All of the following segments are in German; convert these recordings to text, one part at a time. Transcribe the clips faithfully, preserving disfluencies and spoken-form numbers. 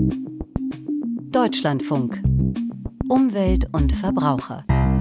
Deutschlandfunk. Umwelt und Verbraucher.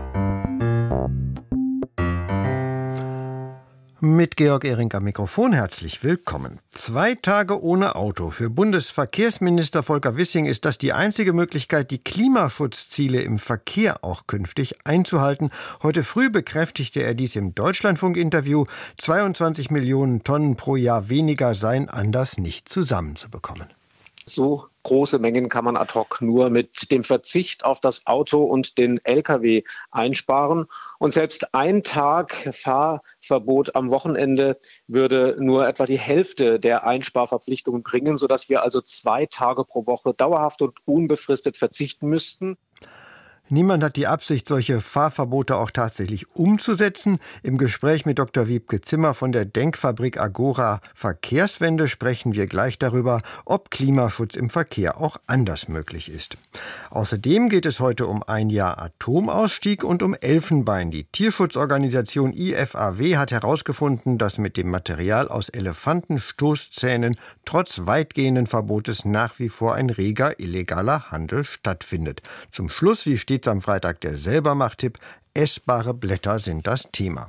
Mit Georg Ehring am Mikrofon herzlich willkommen. Zwei Tage ohne Auto. Für Bundesverkehrsminister Volker Wissing ist das die einzige Möglichkeit, die Klimaschutzziele im Verkehr auch künftig einzuhalten. Heute früh bekräftigte er dies im Deutschlandfunk-Interview. zweiundzwanzig Millionen Tonnen pro Jahr weniger seien anders nicht zusammenzubekommen. So große Mengen kann man ad hoc nur mit dem Verzicht auf das Auto und den L K W einsparen. Und selbst ein Tag Fahrverbot am Wochenende würde nur etwa die Hälfte der Einsparverpflichtungen bringen, sodass wir also zwei Tage pro Woche dauerhaft und unbefristet verzichten müssten. Niemand hat die Absicht, solche Fahrverbote auch tatsächlich umzusetzen. Im Gespräch mit Doktor Wiebke Zimmer von der Denkfabrik Agora Verkehrswende sprechen wir gleich darüber, ob Klimaschutz im Verkehr auch anders möglich ist. Außerdem geht es heute um ein Jahr Atomausstieg und um Elfenbein. Die Tierschutzorganisation I F A W hat herausgefunden, dass mit dem Material aus Elefantenstoßzähnen trotz weitgehenden Verbotes nach wie vor ein reger illegaler Handel stattfindet. Zum Schluss, wie steht am Freitag der Selbermacht-Tipp, essbare Blätter sind das Thema.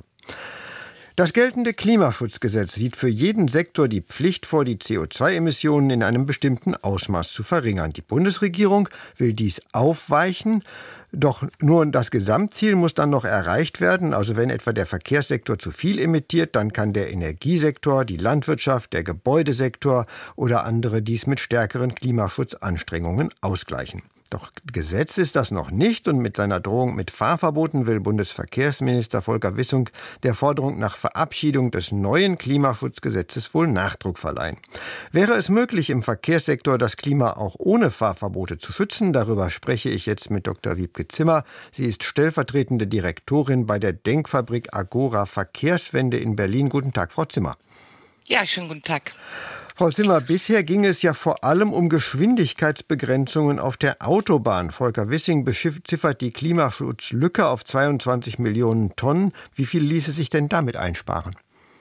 Das geltende Klimaschutzgesetz sieht für jeden Sektor die Pflicht vor, die C O zwei Emissionen in einem bestimmten Ausmaß zu verringern. Die Bundesregierung will dies aufweichen, doch nur das Gesamtziel muss dann noch erreicht werden. Also wenn etwa der Verkehrssektor zu viel emittiert, dann kann der Energiesektor, die Landwirtschaft, der Gebäudesektor oder andere dies mit stärkeren Klimaschutzanstrengungen ausgleichen. Doch Gesetz ist das noch nicht und mit seiner Drohung mit Fahrverboten will Bundesverkehrsminister Volker Wissing der Forderung nach Verabschiedung des neuen Klimaschutzgesetzes wohl Nachdruck verleihen. Wäre es möglich, im Verkehrssektor das Klima auch ohne Fahrverbote zu schützen? Darüber spreche ich jetzt mit Doktor Wiebke Zimmer. Sie ist stellvertretende Direktorin bei der Denkfabrik Agora Verkehrswende in Berlin. Guten Tag, Frau Zimmer. Ja, schönen guten Tag. Frau Zimmer, bisher ging es ja vor allem um Geschwindigkeitsbegrenzungen auf der Autobahn. Volker Wissing beziffert die Klimaschutzlücke auf zweiundzwanzig Millionen Tonnen. Wie viel ließe sich denn damit einsparen?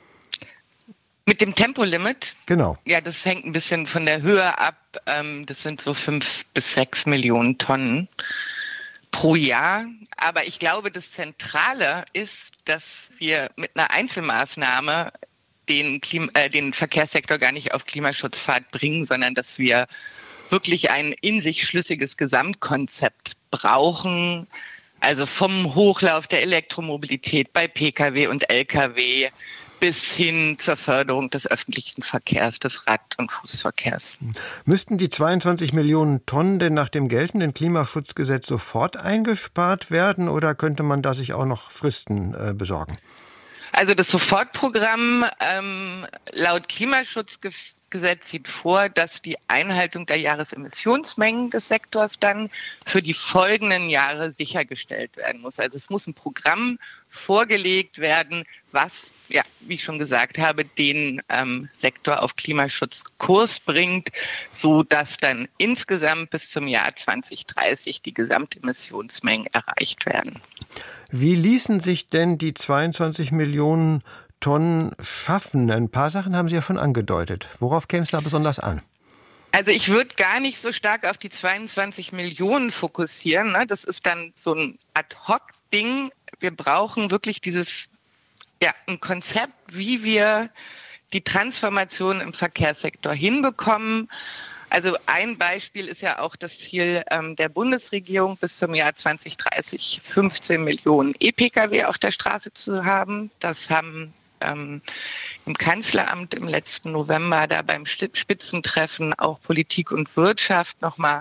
Mit dem Tempolimit? Genau. Ja, das hängt ein bisschen von der Höhe ab. Das sind so fünf bis sechs Millionen Tonnen pro Jahr. Aber ich glaube, das Zentrale ist, dass wir mit einer Einzelmaßnahme Den, Klima, äh, den Verkehrssektor gar nicht auf Klimaschutzfahrt bringen, sondern dass wir wirklich ein in sich schlüssiges Gesamtkonzept brauchen. Also vom Hochlauf der Elektromobilität bei P K W und L K W bis hin zur Förderung des öffentlichen Verkehrs, des Rad- und Fußverkehrs. Müssten die zweiundzwanzig Millionen Tonnen denn nach dem geltenden Klimaschutzgesetz sofort eingespart werden oder könnte man da sich auch noch Fristen äh, besorgen? Also das Sofortprogramm ähm, laut Klimaschutzgesetz sieht vor, dass die Einhaltung der Jahresemissionsmengen des Sektors dann für die folgenden Jahre sichergestellt werden muss. Also es muss ein Programm vorgelegt werden, was, ja, wie ich schon gesagt habe, den ähm, Sektor auf Klimaschutzkurs bringt, so dass dann insgesamt bis zum Jahr zwanzig dreißig die Gesamtemissionsmengen erreicht werden. Wie ließen sich denn die zweiundzwanzig Millionen Tonnen schaffen? Ein paar Sachen haben Sie ja schon angedeutet. Worauf käme es da besonders an? Also ich würde gar nicht so stark auf die zweiundzwanzig Millionen fokussieren. Ne? Das ist dann so ein Ad-Hoc-Ding. Wir brauchen wirklich dieses, ja, ein Konzept, wie wir die Transformation im Verkehrssektor hinbekommen. Also ein Beispiel ist ja auch das Ziel ähm, der Bundesregierung, bis zum Jahr zwanzig dreißig fünfzehn Millionen E-P K W auf der Straße zu haben. Das haben ähm, im Kanzleramt im letzten November da beim Spitzentreffen auch Politik und Wirtschaft nochmal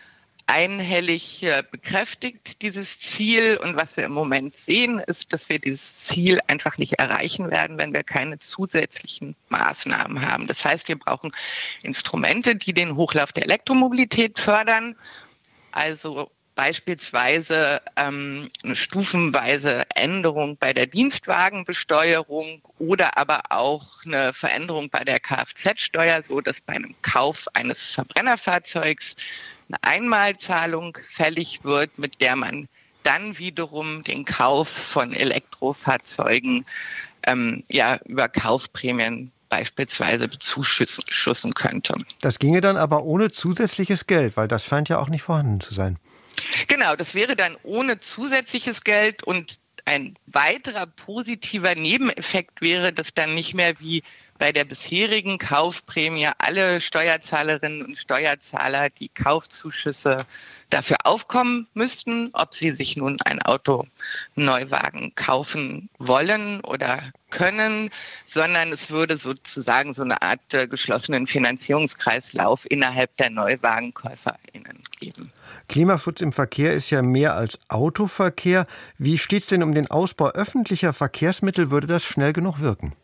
einhellig äh, bekräftigt, dieses Ziel. Und was wir im Moment sehen, ist, dass wir dieses Ziel einfach nicht erreichen werden, wenn wir keine zusätzlichen Maßnahmen haben. Das heißt, wir brauchen Instrumente, die den Hochlauf der Elektromobilität fördern. Also beispielsweise ähm, eine stufenweise Änderung bei der Dienstwagenbesteuerung oder aber auch eine Veränderung bei der Kfz-Steuer, so dass bei einem Kauf eines Verbrennerfahrzeugs eine Einmalzahlung fällig wird, mit der man dann wiederum den Kauf von Elektrofahrzeugen ähm, ja über Kaufprämien beispielsweise bezuschussen könnte. Das ginge dann aber ohne zusätzliches Geld, weil das scheint ja auch nicht vorhanden zu sein. Genau, das wäre dann ohne zusätzliches Geld, und ein weiterer positiver Nebeneffekt wäre, dass dann nicht mehr wie bei der bisherigen Kaufprämie alle Steuerzahlerinnen und Steuerzahler die Kaufzuschüsse dafür aufkommen müssten, ob sie sich nun ein Auto Neuwagen kaufen wollen oder können, sondern es würde sozusagen so eine Art äh, geschlossenen Finanzierungskreislauf innerhalb der NeuwagenkäuferInnen geben. Klimaschutz im Verkehr ist ja mehr als Autoverkehr. Wie steht es denn um den Ausbau öffentlicher Verkehrsmittel? Würde das schnell genug wirken?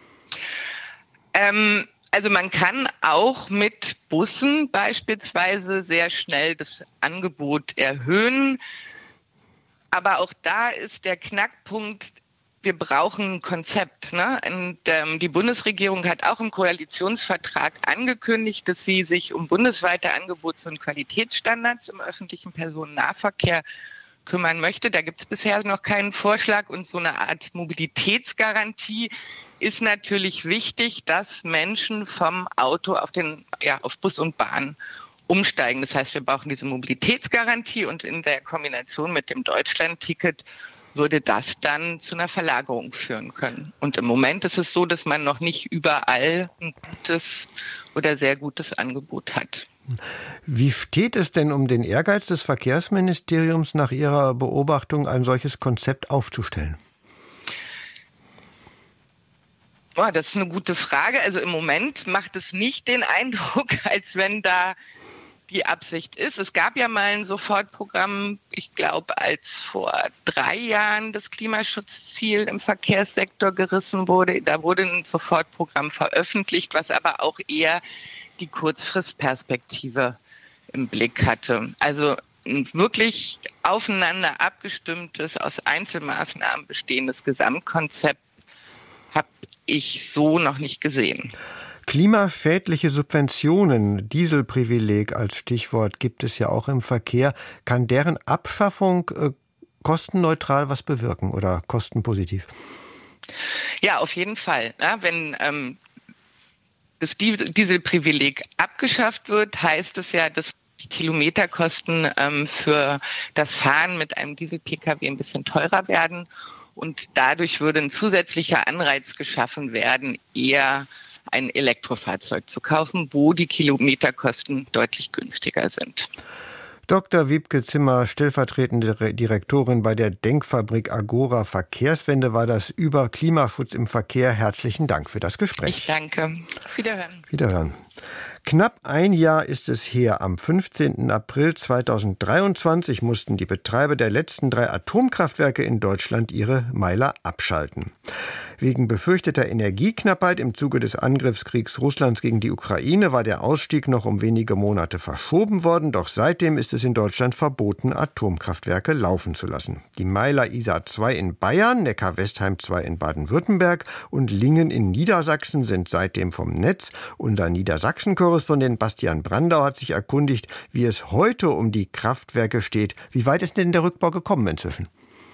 Ähm, also man kann auch mit Bussen beispielsweise sehr schnell das Angebot erhöhen. Aber auch da ist der Knackpunkt, wir brauchen ein Konzept. Ne? Und ähm, die Bundesregierung hat auch im Koalitionsvertrag angekündigt, dass sie sich um bundesweite Angebots- und Qualitätsstandards im öffentlichen Personennahverkehr kümmern möchte. Da gibt es bisher noch keinen Vorschlag, und so eine Art Mobilitätsgarantie ist natürlich wichtig, dass Menschen vom Auto auf den, ja, auf Bus und Bahn umsteigen. Das heißt, wir brauchen diese Mobilitätsgarantie, und in der Kombination mit dem Deutschlandticket würde das dann zu einer Verlagerung führen können. Und im Moment ist es so, dass man noch nicht überall ein gutes oder sehr gutes Angebot hat. Wie steht es denn um den Ehrgeiz des Verkehrsministeriums, nach Ihrer Beobachtung ein solches Konzept aufzustellen? Oh, das ist eine gute Frage. Also im Moment macht es nicht den Eindruck, als wenn da die Absicht ist. Es gab ja mal ein Sofortprogramm, ich glaube, als vor drei Jahren das Klimaschutzziel im Verkehrssektor gerissen wurde. Da wurde ein Sofortprogramm veröffentlicht, was aber auch eher die Kurzfristperspektive im Blick hatte. Also ein wirklich aufeinander abgestimmtes, aus Einzelmaßnahmen bestehendes Gesamtkonzept habe ich so noch nicht gesehen. Klimaschädliche Subventionen, Dieselprivileg als Stichwort, gibt es ja auch im Verkehr. Kann deren Abschaffung äh, kostenneutral was bewirken oder kostenpositiv? Ja, auf jeden Fall. Ja, wenn ähm, das Dieselprivileg abgeschafft wird, heißt es ja, dass die Kilometerkosten ähm, für das Fahren mit einem Diesel-P K W ein bisschen teurer werden. Und dadurch würde ein zusätzlicher Anreiz geschaffen werden, eher ein Elektrofahrzeug zu kaufen, wo die Kilometerkosten deutlich günstiger sind. Doktor Wiebke Zimmer, stellvertretende Direktorin bei der Denkfabrik Agora Verkehrswende, war das über Klimaschutz im Verkehr. Herzlichen Dank für das Gespräch. Ich danke. Wiederhören. Wiederhören. Knapp ein Jahr ist es her. Am fünfzehnten April zweitausenddreiundzwanzig mussten die Betreiber der letzten drei Atomkraftwerke in Deutschland ihre Meiler abschalten. Wegen befürchteter Energieknappheit im Zuge des Angriffskriegs Russlands gegen die Ukraine war der Ausstieg noch um wenige Monate verschoben worden. Doch seitdem ist es in Deutschland verboten, Atomkraftwerke laufen zu lassen. Die Meiler Isar zwei in Bayern, Neckar-Westheim zwei in Baden-Württemberg und Lingen in Niedersachsen sind seitdem vom Netz. Unser Niedersachsen-Korrespondent Bastian Brandau hat sich erkundigt, wie es heute um die Kraftwerke steht. Wie weit ist denn der Rückbau gekommen inzwischen?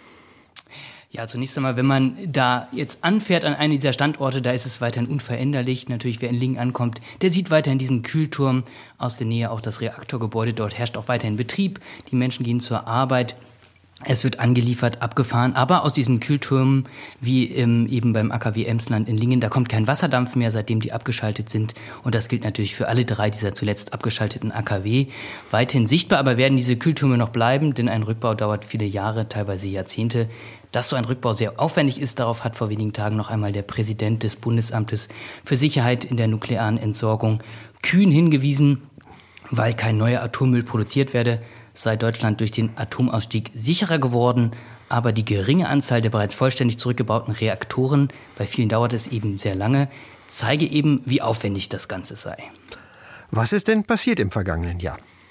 Ja, zunächst einmal, wenn man da jetzt anfährt an einen dieser Standorte, da ist es weiterhin unveränderlich. Natürlich, wer in Lingen ankommt, der sieht weiterhin diesen Kühlturm aus der Nähe, auch das Reaktorgebäude. Dort herrscht auch weiterhin Betrieb. Die Menschen gehen zur Arbeit. Es wird angeliefert, abgefahren, aber aus diesen Kühltürmen, wie ähm, eben beim A K W Emsland in Lingen, da kommt kein Wasserdampf mehr, seitdem die abgeschaltet sind. Und das gilt natürlich für alle drei dieser zuletzt abgeschalteten A K W. Weiterhin sichtbar, aber werden diese Kühltürme noch bleiben, denn ein Rückbau dauert viele Jahre, teilweise Jahrzehnte. Dass so ein Rückbau sehr aufwendig ist, darauf hat vor wenigen Tagen noch einmal der Präsident des Bundesamtes für Sicherheit in der nuklearen Entsorgung kühn hingewiesen, weil kein neuer Atommüll produziert werde, sei Deutschland durch den Atomausstieg sicherer geworden, aber die geringe Anzahl der bereits vollständig zurückgebauten Reaktoren, bei vielen dauert es eben sehr lange, zeige eben, wie aufwendig das Ganze sei. Was ist denn passiert im vergangenen Jahr?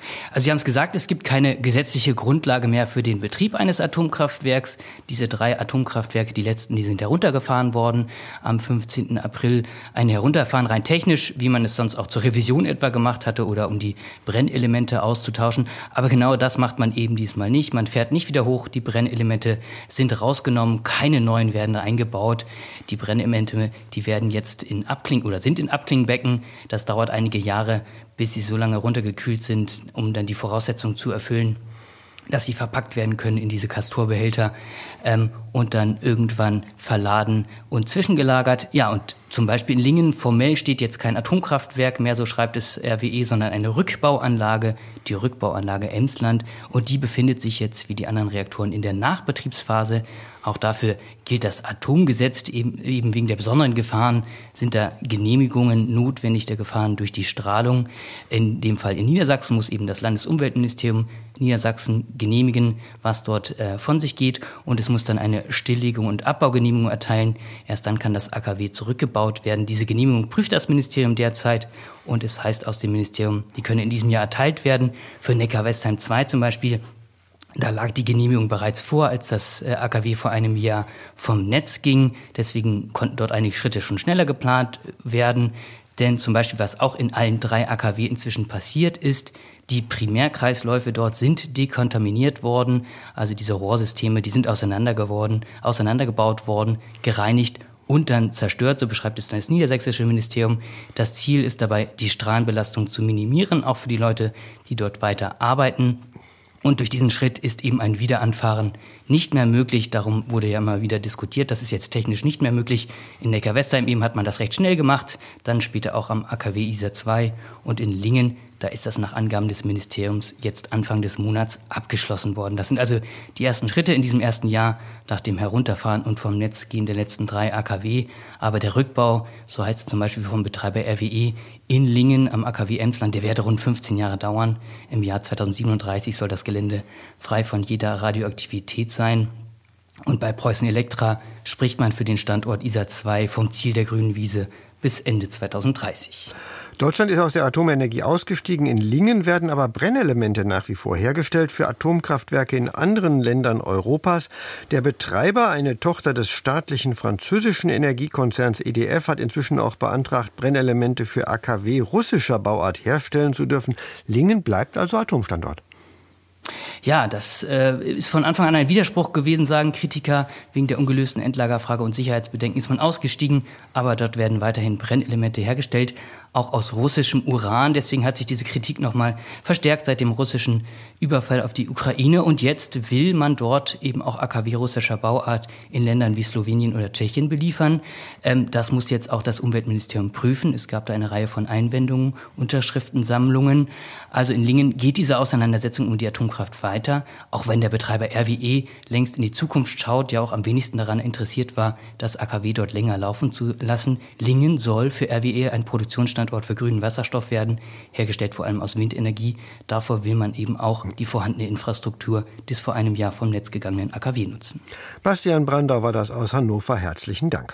Also Sie haben es gesagt, es gibt keine gesetzliche Grundlage mehr für den Betrieb eines Atomkraftwerks. Diese drei Atomkraftwerke, die letzten, die sind heruntergefahren worden am fünfzehnten April. Ein Herunterfahren rein technisch, wie man es sonst auch zur Revision etwa gemacht hatte oder um die Brennelemente auszutauschen. Aber genau das macht man eben diesmal nicht. Man fährt nicht wieder hoch, die Brennelemente sind rausgenommen, keine neuen werden da eingebaut. Die Brennelemente, die werden jetzt in Abkling oder sind in Abklingbecken. Das dauert einige Jahre, bis sie so lange runtergekühlt sind, um dann die Voraussetzungen zu erfüllen, dass sie verpackt werden können in diese Castorbehälter ähm, und dann irgendwann verladen und zwischengelagert. Ja, und zum Beispiel in Lingen formell steht jetzt kein Atomkraftwerk mehr, so schreibt es R W E, sondern eine Rückbauanlage, die Rückbauanlage Emsland. Und die befindet sich jetzt, wie die anderen Reaktoren, in der Nachbetriebsphase. Auch dafür gilt das Atomgesetz, eben, eben wegen der besonderen Gefahren sind da Genehmigungen notwendig, der Gefahren durch die Strahlung. In dem Fall in Niedersachsen muss eben das Landesumweltministerium Niedersachsen genehmigen, was dort äh, von sich geht. Und es muss dann eine Stilllegung und Abbaugenehmigung erteilen. Erst dann kann das A K W zurückgebaut werden. Diese Genehmigung prüft das Ministerium derzeit. Und es heißt aus dem Ministerium, die können in diesem Jahr erteilt werden. Für Neckar-Westheim zwei zum Beispiel. Da lag die Genehmigung bereits vor, als das A K W vor einem Jahr vom Netz ging. Deswegen konnten dort einige Schritte schon schneller geplant werden. Denn zum Beispiel, was auch in allen drei A K W inzwischen passiert ist, die Primärkreisläufe dort sind dekontaminiert worden. Also diese Rohrsysteme, die sind auseinander geworden, auseinandergebaut worden, gereinigt und dann zerstört, so beschreibt es dann das niedersächsische Ministerium. Das Ziel ist dabei, die Strahlenbelastung zu minimieren, auch für die Leute, die dort weiter arbeiten. Und durch diesen Schritt ist eben ein Wiederanfahren nicht mehr möglich. Darum wurde ja immer wieder diskutiert. Das ist jetzt technisch nicht mehr möglich. In Neckar-Westheim eben hat man das recht schnell gemacht. Dann später auch am A K W Isar zwei. Und in Lingen, da ist das nach Angaben des Ministeriums jetzt Anfang des Monats abgeschlossen worden. Das sind also die ersten Schritte in diesem ersten Jahr nach dem Herunterfahren und vom Netz gehen der letzten drei A K W. Aber der Rückbau, so heißt es zum Beispiel vom Betreiber R W E, in Lingen am A K W Emsland, der werde rund fünfzehn Jahre dauern. Im Jahr zweitausendsiebenunddreißig soll das Gelände frei von jeder Radioaktivität sein. Und bei Preußen Elektra spricht man für den Standort Isar zwei vom Ziel der grünen Wiese bis Ende zweitausenddreißig. Deutschland ist aus der Atomenergie ausgestiegen. In Lingen werden aber Brennelemente nach wie vor hergestellt für Atomkraftwerke in anderen Ländern Europas. Der Betreiber, eine Tochter des staatlichen französischen Energiekonzerns E D F, hat inzwischen auch beantragt, Brennelemente für A K W russischer Bauart herstellen zu dürfen. Lingen bleibt also Atomstandort. Ja, das äh, ist von Anfang an ein Widerspruch gewesen, sagen Kritiker. Wegen der ungelösten Endlagerfrage und Sicherheitsbedenken ist man ausgestiegen. Aber dort werden weiterhin Brennelemente hergestellt, auch aus russischem Uran. Deswegen hat sich diese Kritik nochmal verstärkt seit dem russischen Überfall auf die Ukraine. Und jetzt will man dort eben auch A K W russischer Bauart in Ländern wie Slowenien oder Tschechien beliefern. Ähm, das muss jetzt auch das Umweltministerium prüfen. Es gab da eine Reihe von Einwendungen, Unterschriftensammlungen. Also in Lingen geht diese Auseinandersetzung um die Atomkraft weiter. Auch wenn der Betreiber R W E längst in die Zukunft schaut, ja auch am wenigsten daran interessiert war, das A K W dort länger laufen zu lassen. Lingen soll für R W E ein Produktionsstandort für grünen Wasserstoff werden, hergestellt vor allem aus Windenergie. Davor will man eben auch die vorhandene Infrastruktur des vor einem Jahr vom Netz gegangenen A K W nutzen. Bastian Brandau war das aus Hannover. Herzlichen Dank.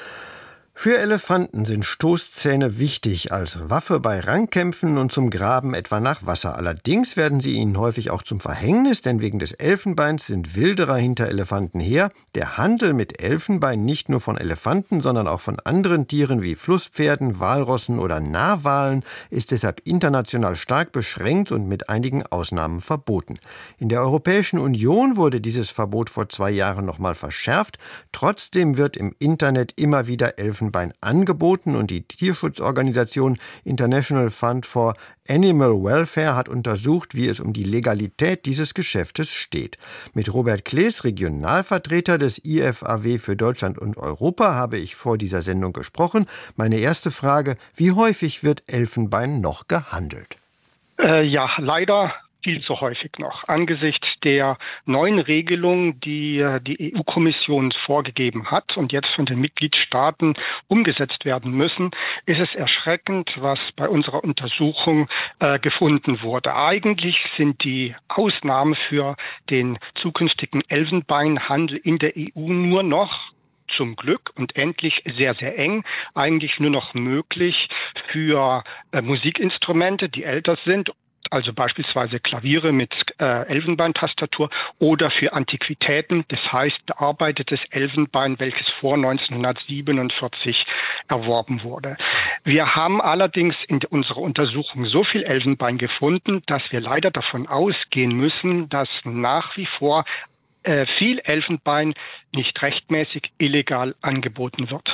Für Elefanten sind Stoßzähne wichtig als Waffe bei Rangkämpfen und zum Graben etwa nach Wasser. Allerdings werden sie ihnen häufig auch zum Verhängnis, denn wegen des Elfenbeins sind Wilderer hinter Elefanten her. Der Handel mit Elfenbein nicht nur von Elefanten, sondern auch von anderen Tieren wie Flusspferden, Walrossen oder Narwalen ist deshalb international stark beschränkt und mit einigen Ausnahmen verboten. In der Europäischen Union wurde dieses Verbot vor zwei Jahren nochmal verschärft. Trotzdem wird im Internet immer wieder Elfenbein angeboten und die Tierschutzorganisation International Fund for Animal Welfare hat untersucht, wie es um die Legalität dieses Geschäftes steht. Mit Robert Klees, Regionalvertreter des I F A W für Deutschland und Europa, habe ich vor dieser Sendung gesprochen. Meine erste Frage: Wie häufig wird Elfenbein noch gehandelt? Äh, ja, leider viel zu häufig noch. Angesichts der neuen Regelung, die die E U-Kommission vorgegeben hat und jetzt von den Mitgliedstaaten umgesetzt werden müssen, ist es erschreckend, was bei unserer Untersuchung äh, gefunden wurde. Eigentlich sind die Ausnahmen für den zukünftigen Elfenbeinhandel in der E U nur noch zum Glück und endlich sehr, sehr eng, eigentlich nur noch möglich für äh, Musikinstrumente, die älter sind, also beispielsweise Klaviere mit äh, Elfenbeintastatur, oder für Antiquitäten, das heißt bearbeitetes Elfenbein, welches vor neunzehnhundertsiebenundvierzig erworben wurde. Wir haben allerdings in unserer Untersuchung so viel Elfenbein gefunden, dass wir leider davon ausgehen müssen, dass nach wie vor äh, viel Elfenbein nicht rechtmäßig illegal angeboten wird.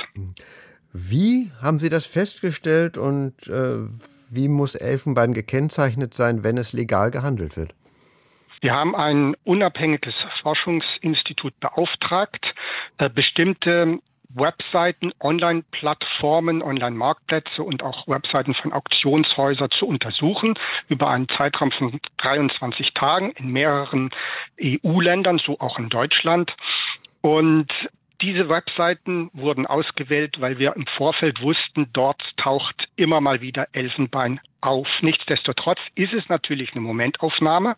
Wie haben Sie das festgestellt und äh, wie muss Elfenbein gekennzeichnet sein, wenn es legal gehandelt wird? Wir haben ein unabhängiges Forschungsinstitut beauftragt, äh, bestimmte Webseiten, Online-Plattformen, Online-Marktplätze und auch Webseiten von Auktionshäusern zu untersuchen über einen Zeitraum von dreiundzwanzig Tagen in mehreren E U-Ländern, so auch in Deutschland. Und diese Webseiten wurden ausgewählt, weil wir im Vorfeld wussten, dort taucht immer mal wieder Elfenbein auf. Nichtsdestotrotz ist es natürlich eine Momentaufnahme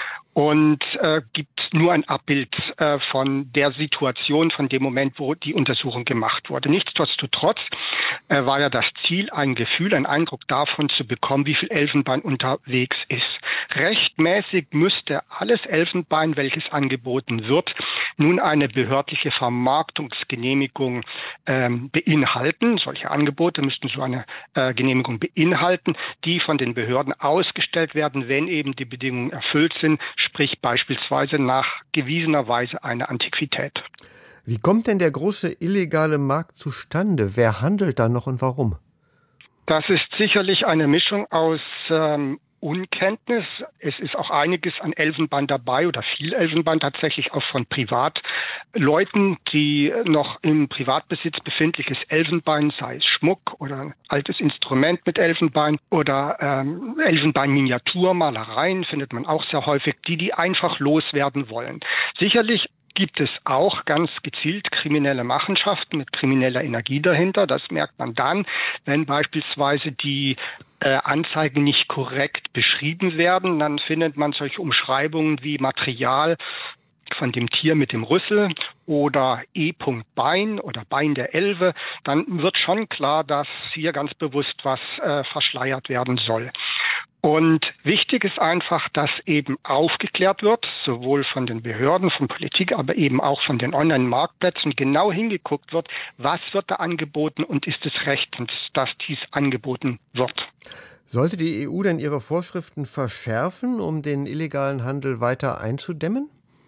und äh, gibt nur ein Abbild äh, von der Situation, von dem Moment, wo die Untersuchung gemacht wurde. Nichtsdestotrotz äh, war ja das Ziel, ein Gefühl, einen Eindruck davon zu bekommen, wie viel Elfenbein unterwegs ist. Rechtmäßig müsste alles Elfenbein, welches angeboten wird, nun eine behördliche Vermarktungsgenehmigung ähm, beinhalten. Solche Angebote müssten so eine äh, Genehmigung beinhalten, die von den Behörden ausgestellt werden, wenn eben die Bedingungen erfüllt sind, sprich beispielsweise nachgewiesenerweise eine Antiquität. Wie kommt denn der große illegale Markt zustande? Wer handelt da noch und warum? Das ist sicherlich eine Mischung aus ähm, Unkenntnis. Es ist auch einiges an Elfenbein dabei oder viel Elfenbein tatsächlich auch von Privatleuten, die noch im Privatbesitz befindliches Elfenbein, sei es Schmuck oder ein altes Instrument mit Elfenbein oder ähm, Elfenbein-Miniaturmalereien findet man auch sehr häufig, die die einfach loswerden wollen. Sicherlich gibt es auch ganz gezielt kriminelle Machenschaften mit krimineller Energie dahinter. Das merkt man dann, wenn beispielsweise die äh, Anzeigen nicht korrekt beschrieben werden. Dann findet man solche Umschreibungen wie Material von dem Tier mit dem Rüssel oder E-Bein oder Bein der Elfe. Dann wird schon klar, dass hier ganz bewusst was äh, verschleiert werden soll. Und wichtig ist einfach, dass eben aufgeklärt wird, sowohl von den Behörden, von Politik, aber eben auch von den Online-Marktplätzen, genau hingeguckt wird, was wird da angeboten und ist es rechtens, dass dies angeboten wird. Sollte die E U denn ihre Vorschriften verschärfen, um den illegalen Handel weiter einzudämmen?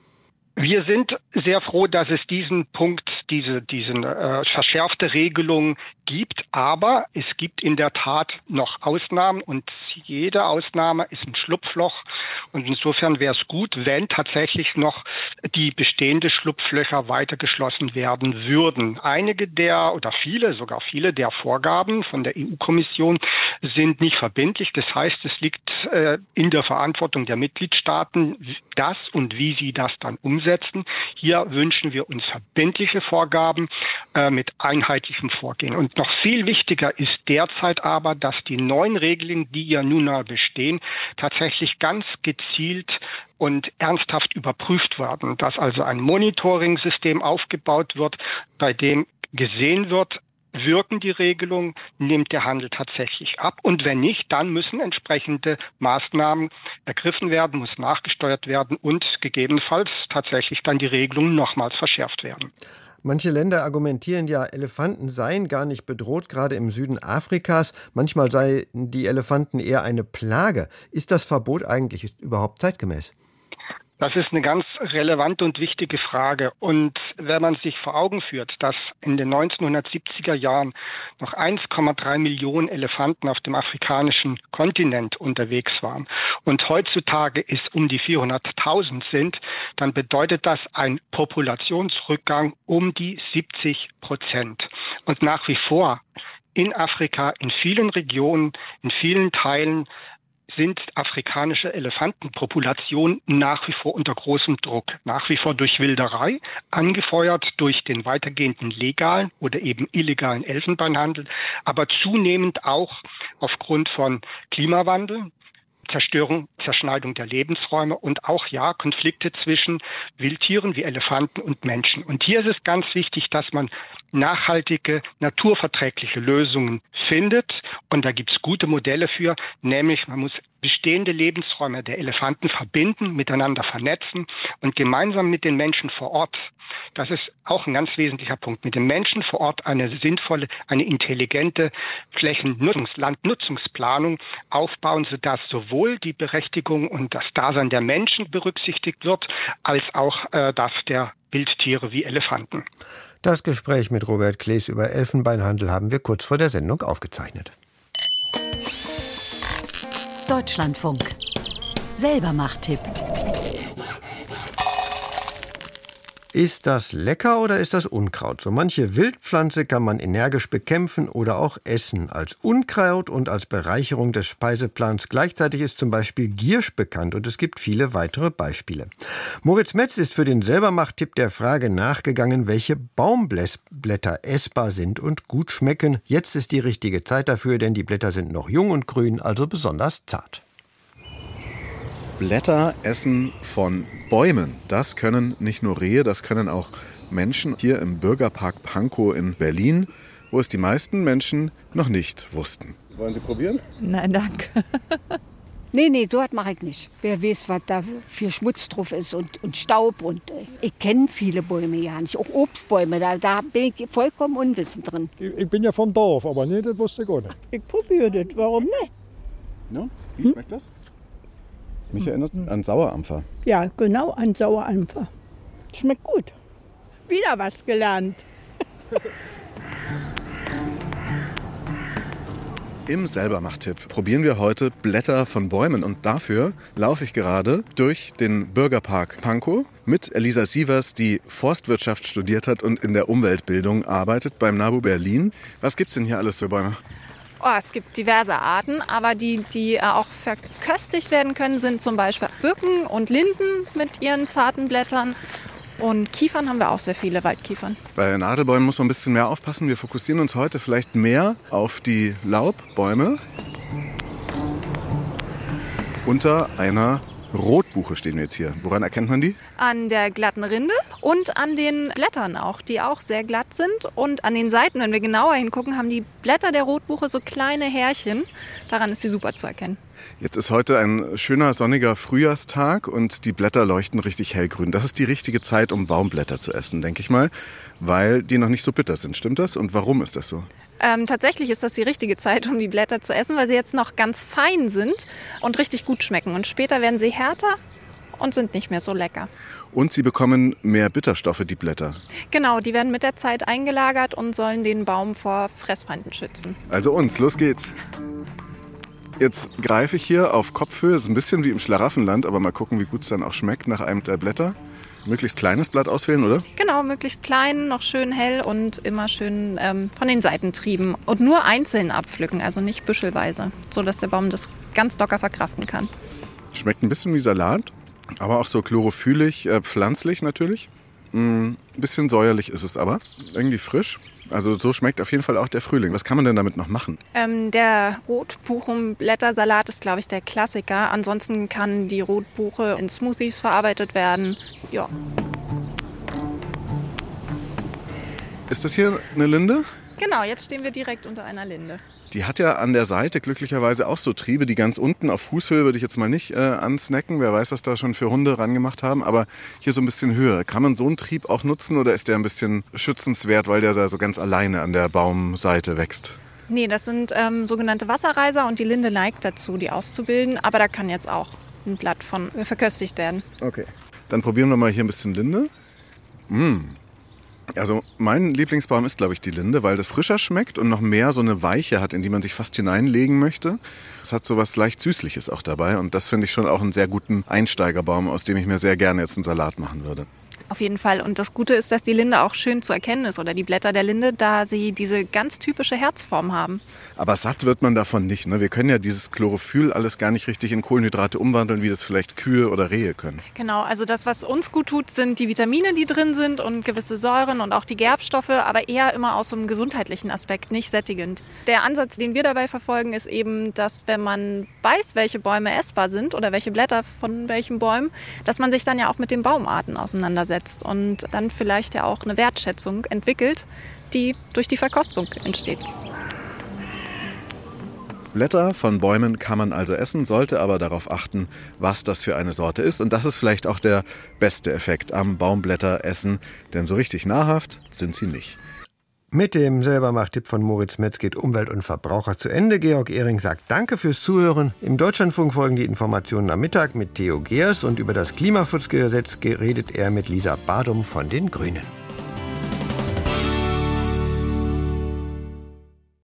Wir sind sehr froh, dass es diesen Punkt, diese, diesen äh, verschärfte Regelung gibt, aber es gibt in der Tat noch Ausnahmen und jede Ausnahme ist ein Schlupfloch und insofern wäre es gut, wenn tatsächlich noch die bestehenden Schlupflöcher weiter geschlossen werden würden. Einige der oder viele, sogar viele der Vorgaben von der E U-Kommission sind nicht verbindlich. Das heißt, es liegt äh, in der Verantwortung der Mitgliedstaaten, das und wie sie das dann umsetzen. Hier wünschen wir uns verbindliche Vorgaben äh, mit einheitlichem Vorgehen. Und noch viel wichtiger ist derzeit aber, dass die neuen Regeln, die ja nun mal bestehen, tatsächlich ganz gezielt und ernsthaft überprüft werden. Dass also ein Monitoring-System aufgebaut wird, bei dem gesehen wird, wirken die Regelungen, nimmt der Handel tatsächlich ab. Und wenn nicht, dann müssen entsprechende Maßnahmen ergriffen werden, muss nachgesteuert werden und gegebenenfalls tatsächlich dann die Regelungen nochmals verschärft werden. Manche Länder argumentieren ja, Elefanten seien gar nicht bedroht, gerade im Süden Afrikas. Manchmal seien die Elefanten eher eine Plage. Ist das Verbot eigentlich überhaupt zeitgemäß? Das ist eine ganz relevante und wichtige Frage. Und wenn man sich vor Augen führt, dass in den neunzehnhundertsiebziger Jahren noch eins Komma drei Millionen Elefanten auf dem afrikanischen Kontinent unterwegs waren und heutzutage es um die vierhunderttausend sind, dann bedeutet das ein Populationsrückgang um die siebzig Prozent. Und nach wie vor in Afrika, in vielen Regionen, in vielen Teilen sind afrikanische Elefantenpopulationen nach wie vor unter großem Druck. Nach wie vor durch Wilderei, angefeuert durch den weitergehenden legalen oder eben illegalen Elfenbeinhandel, aber zunehmend auch aufgrund von Klimawandel, Zerstörung, Zerschneidung der Lebensräume und auch, ja, Konflikte zwischen Wildtieren wie Elefanten und Menschen. Und hier ist es ganz wichtig, dass man nachhaltige, naturverträgliche Lösungen findet. Und da gibt es gute Modelle für, nämlich man muss bestehende Lebensräume der Elefanten verbinden, miteinander vernetzen und gemeinsam mit den Menschen vor Ort, das ist auch ein ganz wesentlicher Punkt, mit den Menschen vor Ort eine sinnvolle, eine intelligente Flächennutzungs-, Landnutzungsplanung aufbauen, sodass sowohl die Berechtigung und das Dasein der Menschen berücksichtigt wird, als auch äh, das der Wildtiere wie Elefanten. Das Gespräch mit Robert Klees über Elfenbeinhandel haben wir kurz vor der Sendung aufgezeichnet. Deutschlandfunk. Selbermacht-Tipp. Ist das lecker oder ist das Unkraut? So manche Wildpflanze kann man energisch bekämpfen oder auch essen. Als Unkraut und als Bereicherung des Speiseplans. Gleichzeitig ist zum Beispiel Giersch bekannt und es gibt viele weitere Beispiele. Moritz Metz ist für den Selbermacht-Tipp der Frage nachgegangen, welche Baumblätter essbar sind und gut schmecken. Jetzt ist die richtige Zeit dafür, denn die Blätter sind noch jung und grün, also besonders zart. Blätter essen von Bäumen. Das können nicht nur Rehe, das können auch Menschen hier im Bürgerpark Pankow in Berlin, wo es die meisten Menschen noch nicht wussten. Wollen Sie probieren? Nein, danke. Nee, nee, so was mache ich nicht. Wer weiß, was da für Schmutz drauf ist und, und Staub. Und äh, ich kenne viele Bäume ja nicht, auch Obstbäume. Da, da bin ich vollkommen unwissend drin. Ich, ich bin ja vom Dorf, aber nee, das wusste ich gar nicht. Ich probiere das, warum nicht? No? Wie schmeckt das? Mich erinnert es an Sauerampfer. Ja, genau, an Sauerampfer. Schmeckt gut. Wieder was gelernt. Im Selbermacht-Tipp probieren wir heute Blätter von Bäumen. Und dafür laufe ich gerade durch den Bürgerpark Pankow mit Elisa Sievers, die Forstwirtschaft studiert hat und in der Umweltbildung arbeitet beim NABU Berlin. Was gibt's denn hier alles für Bäume? Oh, es gibt diverse Arten, aber die, die auch verköstigt werden können, sind zum Beispiel Birken und Linden mit ihren zarten Blättern. Und Kiefern haben wir auch sehr viele, Waldkiefern. Bei Nadelbäumen muss man ein bisschen mehr aufpassen. Wir fokussieren uns heute vielleicht mehr auf die Laubbäume. Unter einer Rotbuche stehen wir jetzt hier. Woran erkennt man die? An der glatten Rinde und an den Blättern auch, die auch sehr glatt sind. Und an den Seiten, wenn wir genauer hingucken, haben die Blätter der Rotbuche so kleine Härchen. Daran ist sie super zu erkennen. Jetzt ist heute ein schöner sonniger Frühjahrstag und die Blätter leuchten richtig hellgrün. Das ist die richtige Zeit, um Baumblätter zu essen, denke ich mal, weil die noch nicht so bitter sind. Stimmt das? Und warum ist das so? Ähm, tatsächlich ist das die richtige Zeit, um die Blätter zu essen, weil sie jetzt noch ganz fein sind und richtig gut schmecken. Und später werden sie härter und sind nicht mehr so lecker. Und sie bekommen mehr Bitterstoffe, die Blätter. Genau, die werden mit der Zeit eingelagert und sollen den Baum vor Fressfeinden schützen. Also uns, los geht's. Jetzt greife ich hier auf Kopfhöhe, ist ein bisschen wie im Schlaraffenland, aber mal gucken, wie gut es dann auch schmeckt nach einem der Blätter. Möglichst kleines Blatt auswählen, oder? Genau, möglichst klein, noch schön hell und immer schön ähm, von den Seitentrieben. Und nur einzeln abpflücken, also nicht büschelweise, sodass der Baum das ganz locker verkraften kann. Schmeckt ein bisschen wie Salat, aber auch so chlorophylig, äh, pflanzlich natürlich. Mm, ein bisschen säuerlich ist es aber, irgendwie frisch. Also so schmeckt auf jeden Fall auch der Frühling. Was kann man denn damit noch machen? Ähm, der Rotbuchenblättersalat ist, glaube ich, der Klassiker. Ansonsten kann die Rotbuche in Smoothies verarbeitet werden. Ja. Ist das hier eine Linde? Genau, jetzt stehen wir direkt unter einer Linde. Die hat ja an der Seite glücklicherweise auch so Triebe, die ganz unten auf Fußhöhe würde ich jetzt mal nicht äh, ansnacken. Wer weiß, was da schon für Hunde rangemacht haben. Aber hier so ein bisschen höher. Kann man so einen Trieb auch nutzen oder ist der ein bisschen schützenswert, weil der da so ganz alleine an der Baumseite wächst? Nee, das sind ähm, sogenannte Wasserreiser und die Linde neigt dazu, die auszubilden. Aber da kann jetzt auch ein Blatt von verköstigt werden. Okay. Dann probieren wir mal hier ein bisschen Linde. Mmh. Also mein Lieblingsbaum ist, glaube ich, die Linde, weil das frischer schmeckt und noch mehr so eine Weiche hat, in die man sich fast hineinlegen möchte. Es hat so was leicht Süßliches auch dabei und das finde ich schon auch einen sehr guten Einsteigerbaum, aus dem ich mir sehr gerne jetzt einen Salat machen würde. Auf jeden Fall. Und das Gute ist, dass die Linde auch schön zu erkennen ist oder die Blätter der Linde, da sie diese ganz typische Herzform haben. Aber satt wird man davon nicht, ne? Wir können ja dieses Chlorophyll alles gar nicht richtig in Kohlenhydrate umwandeln, wie das vielleicht Kühe oder Rehe können. Genau, also das, was uns gut tut, sind die Vitamine, die drin sind und gewisse Säuren und auch die Gerbstoffe, aber eher immer aus so einem gesundheitlichen Aspekt, nicht sättigend. Der Ansatz, den wir dabei verfolgen, ist eben, dass wenn man weiß, welche Bäume essbar sind oder welche Blätter von welchen Bäumen, dass man sich dann ja auch mit den Baumarten auseinandersetzt. setzt und dann vielleicht ja auch eine Wertschätzung entwickelt, die durch die Verkostung entsteht. Blätter von Bäumen kann man also essen, sollte aber darauf achten, was das für eine Sorte ist. Und das ist vielleicht auch der beste Effekt am Baumblätteressen, denn so richtig nahrhaft sind sie nicht. Mit dem Selbermacht-Tipp von Moritz Metz geht Umwelt und Verbraucher zu Ende. Georg Ehring sagt Danke fürs Zuhören. Im Deutschlandfunk folgen die Informationen am Mittag mit Theo Geers und über das Klimaschutzgesetz redet er mit Lisa Badum von den Grünen.